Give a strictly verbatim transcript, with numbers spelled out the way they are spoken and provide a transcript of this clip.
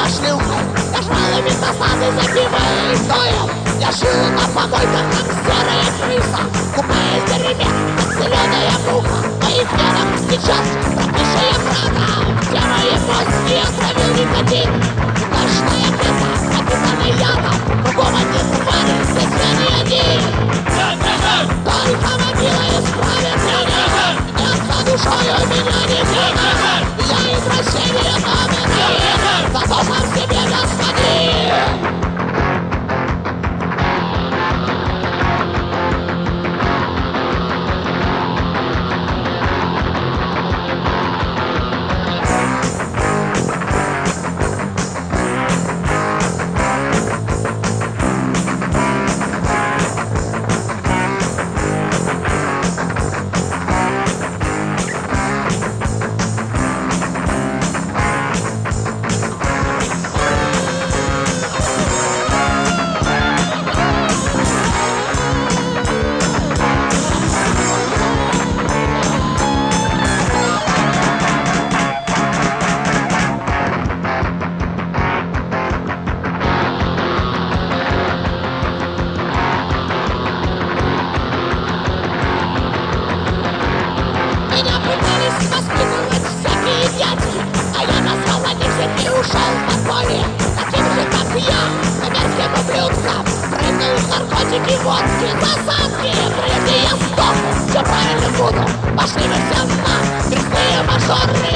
была шлюхой, кошмарами засады запивая истоем. Я жил на помойках, как серая крыса, купаясь в дерьме, как зеленая муха. В моих венах сейчас прописшая правда, где мои мозги отравил никотин. Каждая клетка пропитана ядом, кругом одни твари, здесь я не один. Только мобила исправит меня, нет за душою меня не видно. Я из растения номер один, зато сам себе господин. Меня пытались воспитывать всякие дяди, а я назвал одних всех и ушел в подполье. Таким же, как я, по мерзким ублюдкам прыгнул в наркотики, водки, засадки. Прежде я сдохну, все правильно буду. Пошли вы все на грязные мажоры.